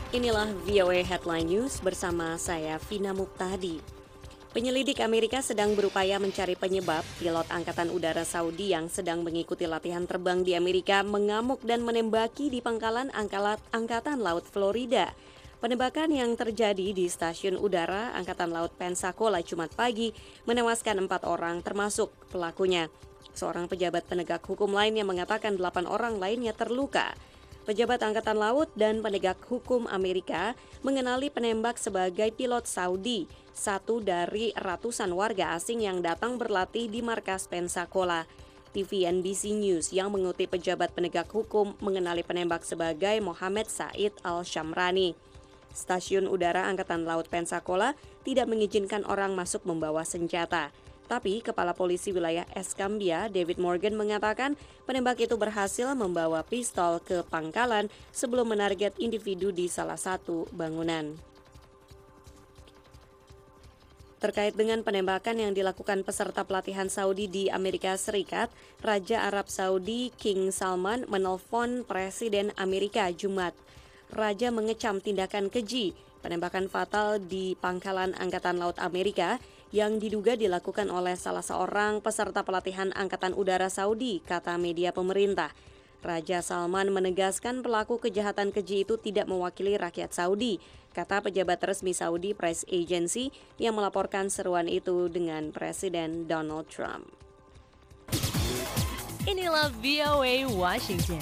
Inilah VOA Headline News bersama saya Vina Muktadi. Penyelidik Amerika sedang berupaya mencari penyebab pilot Angkatan Udara Saudi yang sedang mengikuti latihan terbang di Amerika mengamuk dan menembaki di pangkalan Angkatan Laut Florida. Penembakan yang terjadi di stasiun udara Angkatan Laut Pensacola Jumat pagi menewaskan 4 orang termasuk pelakunya. Seorang pejabat penegak hukum lainnya mengatakan 8 orang lainnya terluka. Pejabat Angkatan Laut dan penegak hukum Amerika mengenali penembak sebagai pilot Saudi, satu dari ratusan warga asing yang datang berlatih di markas Pensacola. TV NBC News yang mengutip pejabat penegak hukum mengenali penembak sebagai Mohammed Said Al-Shamrani. Stasiun udara Angkatan Laut Pensacola tidak mengizinkan orang masuk membawa senjata. Tapi Kepala Polisi Wilayah Escambia, David Morgan mengatakan penembak itu berhasil membawa pistol ke pangkalan sebelum menarget individu di salah satu bangunan. Terkait dengan penembakan yang dilakukan peserta pelatihan Saudi di Amerika Serikat, Raja Arab Saudi King Salman menelpon Presiden Amerika Jumat. Raja mengecam tindakan keji penembakan fatal di pangkalan Angkatan Laut Amerika yang diduga dilakukan oleh salah seorang peserta pelatihan Angkatan Udara Saudi, kata media pemerintah. Raja Salman menegaskan pelaku kejahatan keji itu tidak mewakili rakyat Saudi, kata pejabat resmi Saudi Press Agency yang melaporkan seruan itu dengan Presiden Donald Trump. Inilah VOA Washington.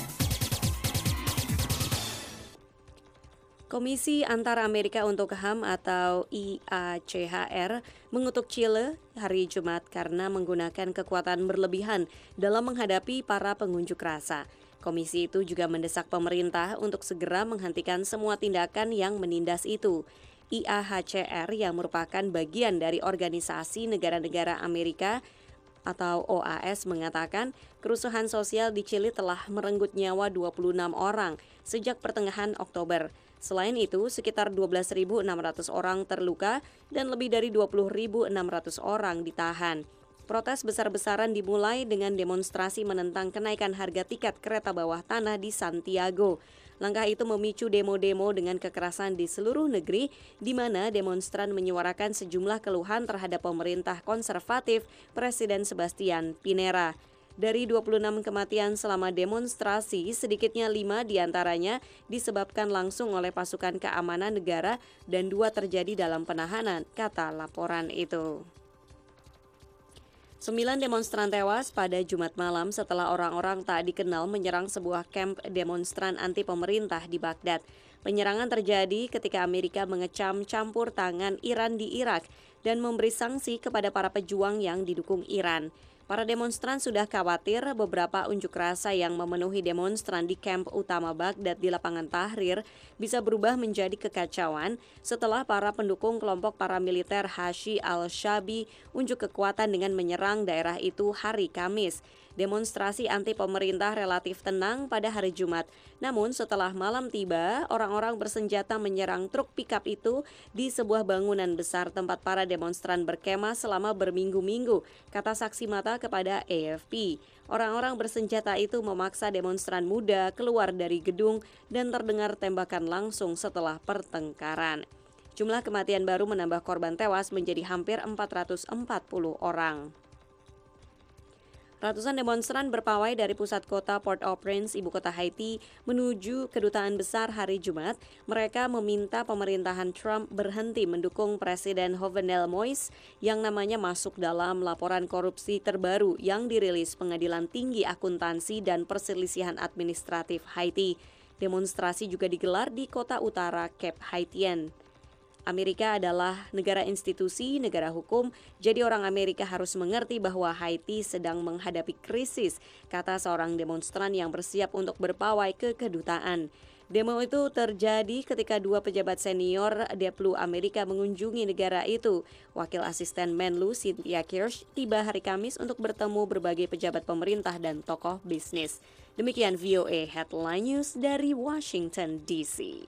Komisi Antara Amerika untuk HAM atau IACHR mengutuk Chile hari Jumat karena menggunakan kekuatan berlebihan dalam menghadapi para pengunjuk rasa. Komisi itu juga mendesak pemerintah untuk segera menghentikan semua tindakan yang menindas itu. IACHR yang merupakan bagian dari Organisasi Negara-Negara Amerika atau OAS mengatakan kerusuhan sosial di Chile telah merenggut nyawa 26 orang sejak pertengahan Oktober. Selain itu, sekitar 12.600 orang terluka dan lebih dari 20.600 orang ditahan. Protes besar-besaran dimulai dengan demonstrasi menentang kenaikan harga tiket kereta bawah tanah di Santiago. Langkah itu memicu demo-demo dengan kekerasan di seluruh negeri, di mana demonstran menyuarakan sejumlah keluhan terhadap pemerintah konservatif Presiden Sebastian Pinera. Dari 26 kematian selama demonstrasi, sedikitnya 5 diantaranya disebabkan langsung oleh pasukan keamanan negara dan 2 terjadi dalam penahanan, kata laporan itu. 9 demonstran tewas pada Jumat malam setelah orang-orang tak dikenal menyerang sebuah kamp demonstran anti pemerintah di Baghdad. Penyerangan terjadi ketika Amerika mengecam campur tangan Iran di Irak dan memberi sanksi kepada para pejuang yang didukung Iran. Para demonstran sudah khawatir beberapa unjuk rasa yang memenuhi demonstran di kamp utama Baghdad di lapangan Tahrir bisa berubah menjadi kekacauan setelah para pendukung kelompok paramiliter Hashi al-Shabi unjuk kekuatan dengan menyerang daerah itu hari Kamis. Demonstrasi anti pemerintah relatif tenang pada hari Jumat. Namun setelah malam tiba, orang-orang bersenjata menyerang truk pikap itu di sebuah bangunan besar tempat para demonstran berkemah selama berminggu-minggu, kata saksi mata kepada AFP. Orang-orang bersenjata itu memaksa demonstran muda keluar dari gedung dan terdengar tembakan langsung setelah pertengkaran. Jumlah kematian baru menambah korban tewas menjadi hampir 440 orang. Ratusan demonstran berpawai dari pusat kota Port-au-Prince, ibu kota Haiti, menuju kedutaan besar hari Jumat. Mereka meminta pemerintahan Trump berhenti mendukung Presiden Jovenel Moïse yang namanya masuk dalam laporan korupsi terbaru yang dirilis Pengadilan Tinggi Akuntansi dan Perselisihan Administratif Haiti. Demonstrasi juga digelar di kota utara Cap Haitien. Amerika adalah negara institusi, negara hukum, jadi orang Amerika harus mengerti bahwa Haiti sedang menghadapi krisis, kata seorang demonstran yang bersiap untuk berpawai ke kedutaan. Demo itu terjadi ketika 2 pejabat senior Deplu Amerika mengunjungi negara itu. Wakil asisten Menlu Cynthia Kirsch tiba hari Kamis untuk bertemu berbagai pejabat pemerintah dan tokoh bisnis. Demikian VOA Headline News dari Washington, D.C.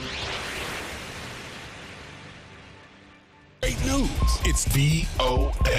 Great news. It's VOA.